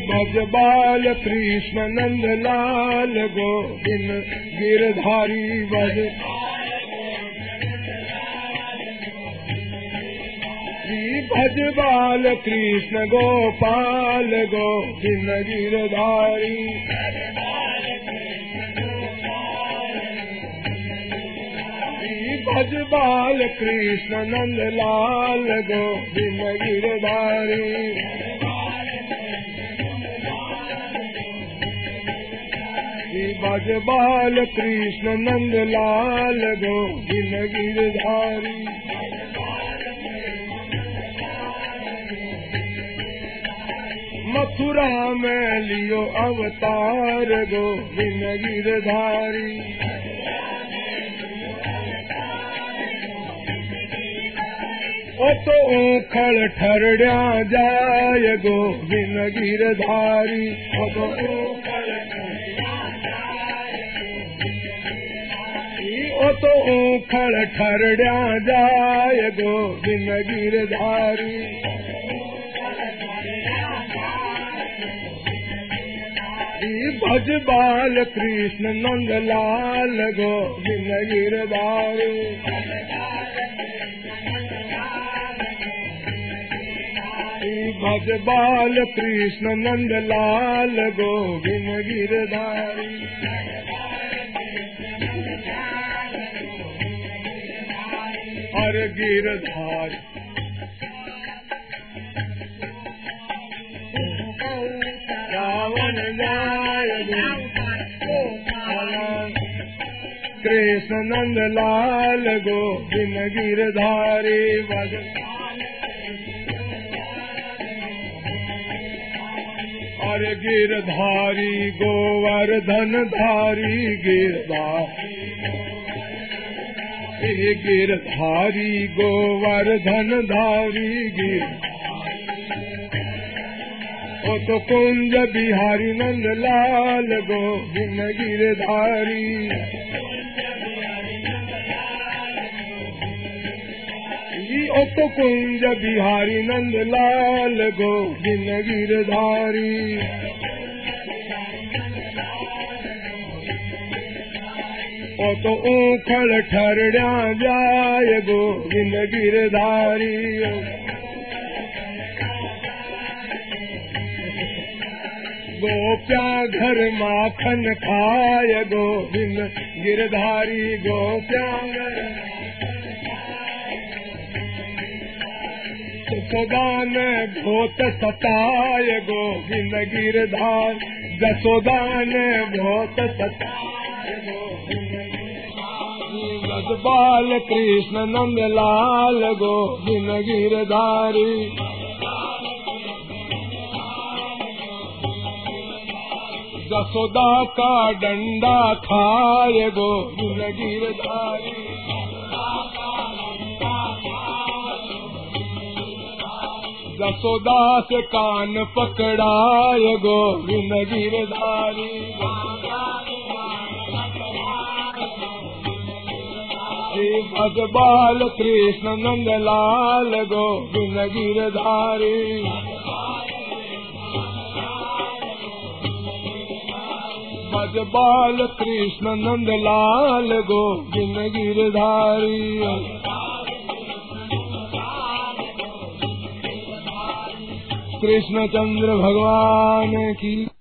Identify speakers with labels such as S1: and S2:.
S1: भज बाल कृष्ण नंद लाल गोविंद गिरधारी भज भज बाल कृष्ण गोपाल गोविंद गिरधारी भज बाल कृष्ण नंद लाल गोविंद गिरधारी भज बाल कृष्ण नंद लाल गोविंद गिरधारी मथुरा में लियो अवतार गोविंद गिरधारी ओ तो उखड़ ठरड्या जाय गोविंद गिरधारी ओ तो उखड़ ठरड्या जाय गोविंद गिरधारी भज बाल कृष्ण नंद लाल गोविंद गिरधारी भज बाल कृष्ण नंद लाल गोविंद गिरधारी हर गिरधारी रावण जाय कृष्ण नंद लाल गोविंद गिरधारी भज हर गिरधारी गोवर्धन धारी गिरधारी गोवर्धन धारी ओ तो कुंज बिहारी नंद लाल गोविंद गिरधारी ओ तो कुंज बिहारी नंद लाल गोविंद गिरधारी ओ तो उखड़ ठरड्या जाय गोविंद गिरधारी गोप्या घर माखन खाय गोविंद गिरधारी गोप्या जसोदान भोत सताय गोविंद गिरधार जसोदान भोत सताय गोविंद बाल कृष्ण नंद लाल गोविंद गिरधारी जसोदा का डंडा खाय गोविंद गिरधारी जसोदा से कान पकड़ाय गोविंद गिरधारी भज बाल कृष्ण नंद लाल गोविंद गिरधारी भज बाल कृष्ण नंद लाल गोविंद गिरधारी कृष्ण चंद्र भगवान की